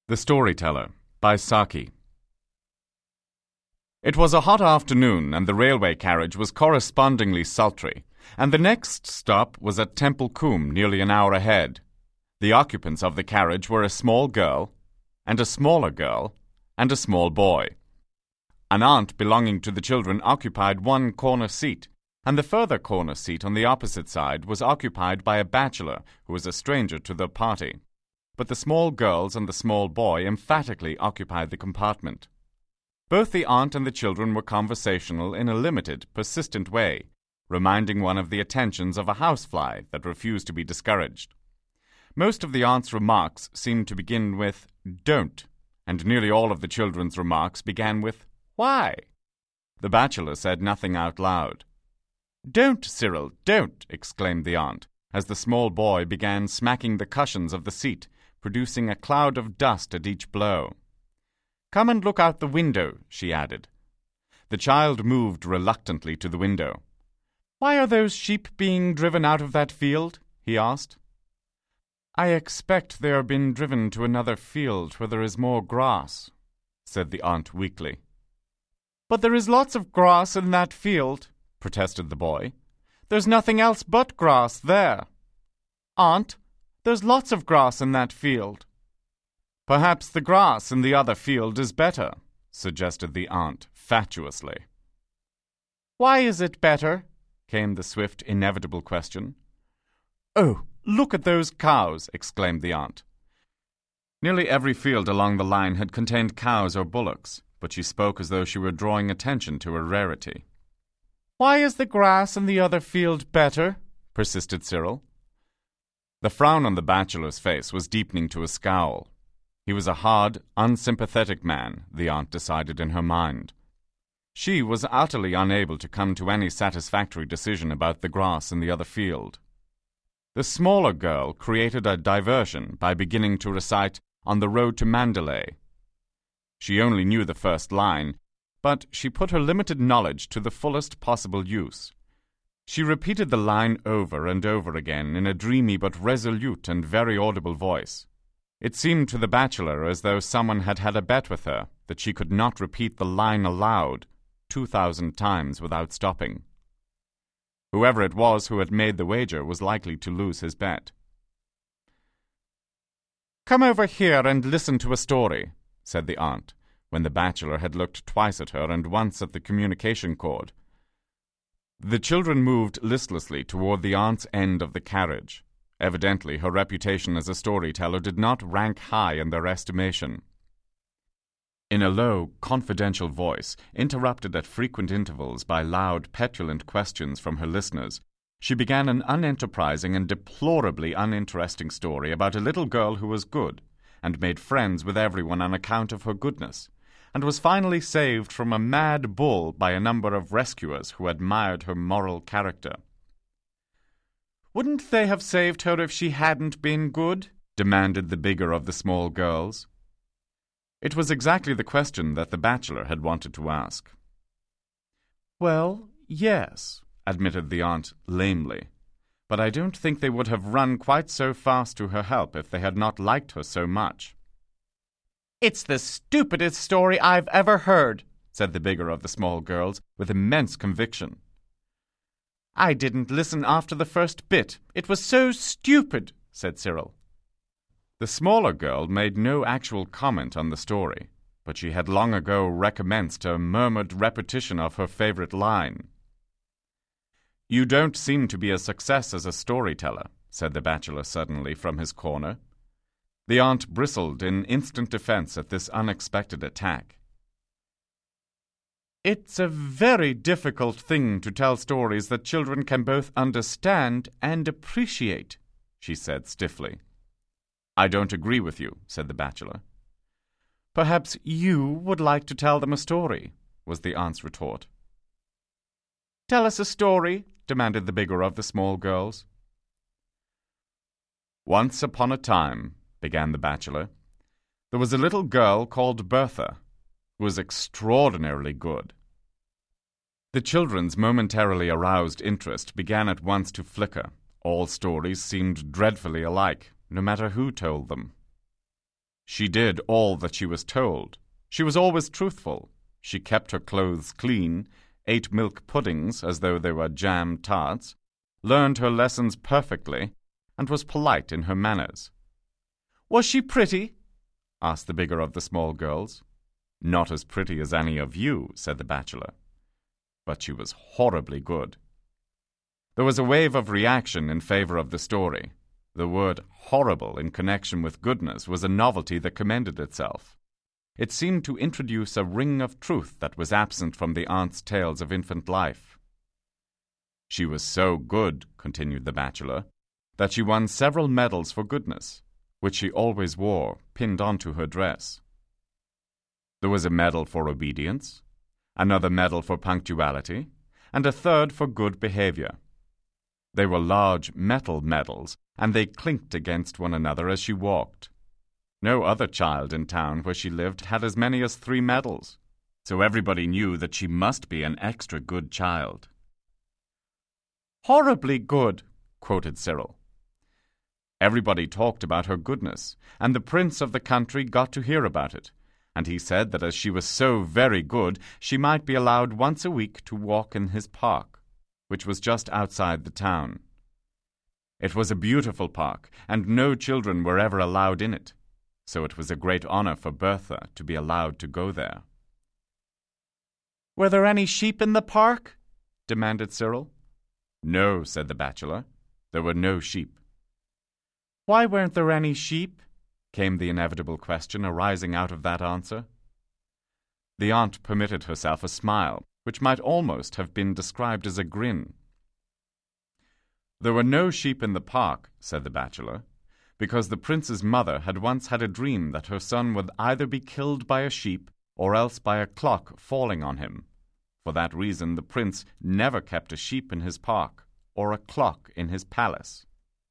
The Storyteller by Saki. It was a hot afternoon, and the railway carriage was correspondingly sultry, and the next stop was at Temple Combe, nearly an hour ahead. The occupants of the carriage were a small girl, and a smaller girl, and a small boy. An aunt belonging to the children occupied one corner seat, and the further corner seat on the opposite side was occupied by a bachelor who was a stranger to the party. But the small girls and the small boy emphatically occupied the compartment. Both the aunt and the children were conversational in a limited, persistent way, reminding one of the attentions of a housefly that refused to be discouraged. Most of the aunt's remarks seemed to begin with "don't," and nearly all of the children's remarks began with "why?" The bachelor said nothing out loud. "Don't, Cyril, don't!" exclaimed the aunt, as the small boy began smacking the cushions of the seat, producing a cloud of dust at each blow. "Come and look out the window," she added. The child moved reluctantly to the window. "Why are those sheep being driven out of that field?" he asked. "I expect they are being driven to another field where there is more grass," said the aunt weakly. "But there is lots of grass in that field," protested the boy. "There's nothing else but grass there. Aunt, there's lots of grass in that field." "Perhaps the grass in the other field is better," suggested the aunt fatuously. "Why is it better?" came the swift, inevitable question. "Oh, look at those cows!" exclaimed the aunt. Nearly every field along the line had contained cows or bullocks, but she spoke as though she were drawing attention to a rarity. "Why is the grass in the other field better?" persisted Cyril. The frown on the bachelor's face was deepening to a scowl. He was a hard, unsympathetic man, the aunt decided in her mind. She was utterly unable to come to any satisfactory decision about the grass in the other field. The smaller girl created a diversion by beginning to recite "On the Road to Mandalay." She only knew the first line, but she put her limited knowledge to the fullest possible use. She repeated the line over and over again in a dreamy but resolute and very audible voice. It seemed to the bachelor as though someone had had a bet with her that she could not repeat the line aloud 2,000 times without stopping. Whoever it was who had made the wager was likely to lose his bet. "Come over here and listen to a story," said the aunt, when the bachelor had looked twice at her and once at the communication cord. The children moved listlessly toward the aunt's end of the carriage. Evidently, her reputation as a storyteller did not rank high in their estimation. In a low, confidential voice, interrupted at frequent intervals by loud, petulant questions from her listeners, she began an unenterprising and deplorably uninteresting story about a little girl who was good, and made friends with everyone on account of her goodness, and was finally saved from a mad bull by a number of rescuers who admired her moral character. "Wouldn't they have saved her if she hadn't been good?" demanded the bigger of the small girls. It was exactly the question that the bachelor had wanted to ask. "Well, yes," admitted the aunt lamely, "but I don't think they would have run quite so fast to her help if they had not liked her so much." "It's the stupidest story I've ever heard," said the bigger of the small girls, with immense conviction. "I didn't listen after the first bit. It was so stupid," said Cyril. The smaller girl made no actual comment on the story, but she had long ago recommenced a murmured repetition of her favorite line. "You don't seem to be a success as a storyteller," said the bachelor suddenly from his corner. The aunt bristled in instant defense at this unexpected attack. "It's a very difficult thing to tell stories that children can both understand and appreciate," she said stiffly. "I don't agree with you," said the bachelor. "Perhaps you would like to tell them a story," was the aunt's retort. "Tell us a story," demanded the bigger of the small girls. "Once upon a time," began the bachelor, "there was a little girl called Bertha, who was extraordinarily good." The children's momentarily aroused interest began at once to flicker. All stories seemed dreadfully alike, no matter who told them. She did all that she was told. She was always truthful. She kept her clothes clean, ate milk puddings as though they were jam tarts, learned her lessons perfectly, and was polite in her manners. "Was she pretty?" asked the bigger of the small girls. "Not as pretty as any of you," said the bachelor. "But she was horribly good." There was a wave of reaction in favor of the story. The word horrible in connection with goodness was a novelty that commended itself. It seemed to introduce a ring of truth that was absent from the aunt's tales of infant life. "She was so good," continued the bachelor, "that she won several medals for goodness, which she always wore, pinned onto her dress. There was a medal for obedience, another medal for punctuality, and a third for good behavior. They were large metal medals, and they clinked against one another as she walked. No other child in town where she lived had as many as 3 medals, so everybody knew that she must be an extra good child." "Horribly good," quoted Cyril. Everybody talked about her goodness, and the prince of the country got to hear about it, and he said that as she was so very good, she might be allowed once a week to walk in his park, which was just outside the town. It was a beautiful park, and no children were ever allowed in it, so it was a great honor for Bertha to be allowed to go there. "Were there any sheep in the park?" demanded Cyril. "No," said the bachelor. "There were no sheep." "Why weren't there any sheep?" came the inevitable question arising out of that answer. The aunt permitted herself a smile, which might almost have been described as a grin. "There were no sheep in the park," said the bachelor, "because the prince's mother had once had a dream that her son would either be killed by a sheep or else by a clock falling on him. For that reason the prince never kept a sheep in his park or a clock in his palace."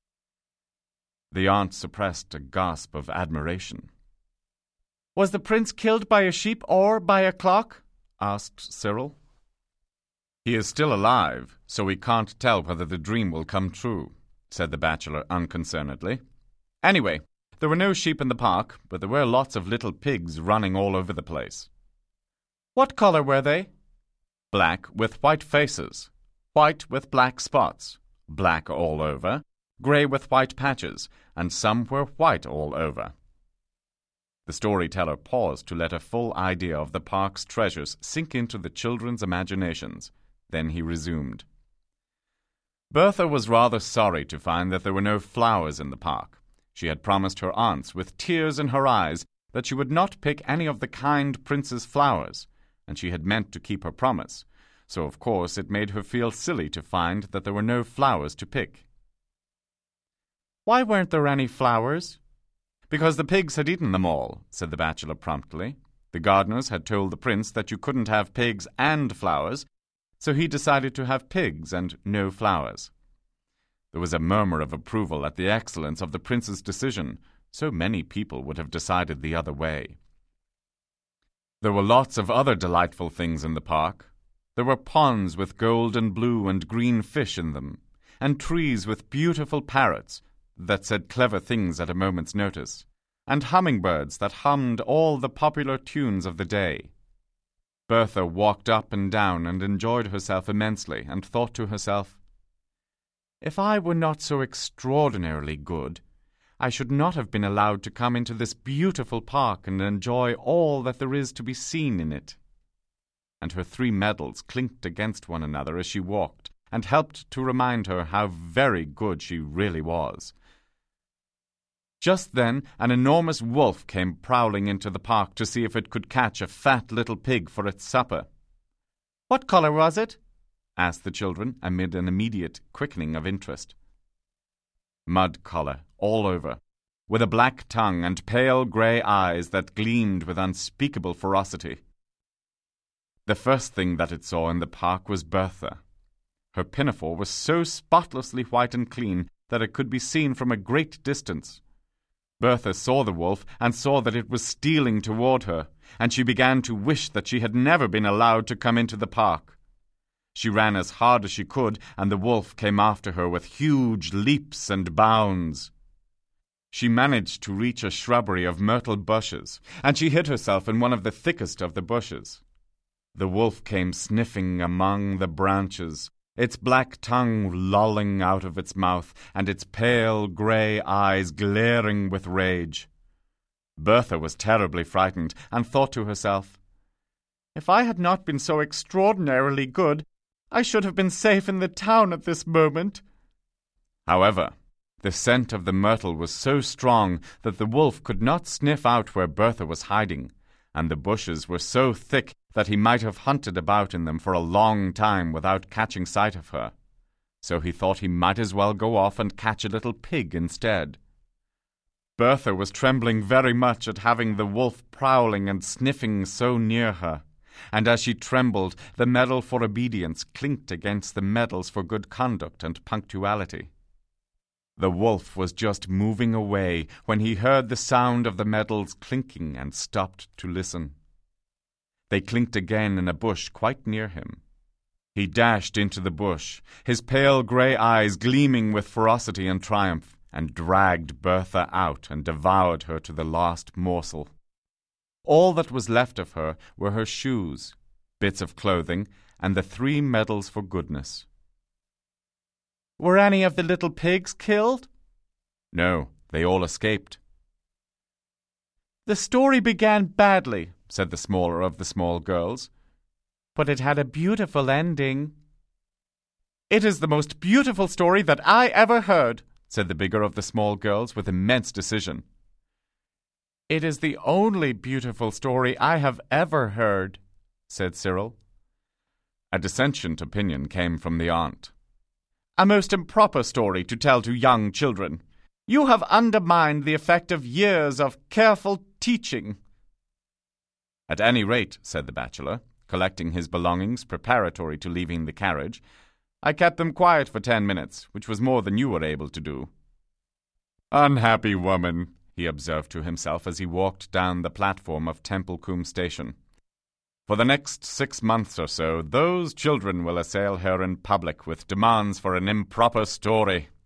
The aunt suppressed a gasp of admiration. "Was the prince killed by a sheep or by a clock?" asked Cyril. "He is still alive, so we can't tell whether the dream will come true," said the bachelor unconcernedly. "Anyway, there were no sheep in the park, but there were lots of little pigs running all over the place." "What color were they?" "Black with white faces, white with black spots, black all over, gray with white patches, and some were white all over." The storyteller paused to let a full idea of the park's treasures sink into the children's imaginations. Then he resumed. Bertha was rather sorry to find that there were no flowers in the park. She had promised her aunts, with tears in her eyes, that she would not pick any of the kind prince's flowers, and she had meant to keep her promise, so of course it made her feel silly to find that there were no flowers to pick. "Why weren't there any flowers?" "Because the pigs had eaten them all," said the bachelor promptly. "The gardeners had told the prince that you couldn't have pigs and flowers, so he decided to have pigs and no flowers." There was a murmur of approval at the excellence of the prince's decision. So many people would have decided the other way. There were lots of other delightful things in the park. There were ponds with gold and blue and green fish in them, and trees with beautiful parrots that said clever things at a moment's notice, and hummingbirds that hummed all the popular tunes of the day. Bertha walked up and down and enjoyed herself immensely, and thought to herself, "If I were not so extraordinarily good, I should not have been allowed to come into this beautiful park and enjoy all that there is to be seen in it." And her 3 medals clinked against one another as she walked, and helped to remind her how very good she really was. Just then an enormous wolf came prowling into the park to see if it could catch a fat little pig for its supper. "What color was it?" asked the children, amid an immediate quickening of interest. "Mud color, all over, with a black tongue and pale gray eyes that gleamed with unspeakable ferocity." The first thing that it saw in the park was Bertha. Her pinafore was so spotlessly white and clean that it could be seen from a great distance. Bertha saw the wolf and saw that it was stealing toward her, and she began to wish that she had never been allowed to come into the park. She ran as hard as she could, and the wolf came after her with huge leaps and bounds. She managed to reach a shrubbery of myrtle bushes, and she hid herself in one of the thickest of the bushes. The wolf came sniffing among the branches, its black tongue lolling out of its mouth, and its pale grey eyes glaring with rage. Bertha was terribly frightened, and thought to herself, "If I had not been so extraordinarily good, I should have been safe in the town at this moment." However, the scent of the myrtle was so strong that the wolf could not sniff out where Bertha was hiding, and the bushes were so thick that he might have hunted about in them for a long time without catching sight of her. So he thought he might as well go off and catch a little pig instead. Bertha was trembling very much at having the wolf prowling and sniffing so near her, and as she trembled, the medal for obedience clinked against the medals for good conduct and punctuality. The wolf was just moving away when he heard the sound of the medals clinking and stopped to listen. They clinked again in a bush quite near him. He dashed into the bush, his pale grey eyes gleaming with ferocity and triumph, and dragged Bertha out and devoured her to the last morsel. All that was left of her were her shoes, bits of clothing, and the 3 medals for goodness. "Were any of the little pigs killed?" "No, they all escaped." "The story began badly," said the smaller of the small girls, "but it had a beautiful ending." "It is the most beautiful story that I ever heard," said the bigger of the small girls with immense decision. "It is the only beautiful story I have ever heard," said Cyril. A dissentient opinion came from the aunt. "A most improper story to tell to young children. You have undermined the effect of years of careful teaching." "At any rate," said the bachelor, collecting his belongings preparatory to leaving the carriage, "I kept them quiet for 10 minutes, which was more than you were able to do." "Unhappy woman," he observed to himself as he walked down the platform of Templecombe Station. "For the next 6 months or so, those children will assail her in public with demands for an improper story.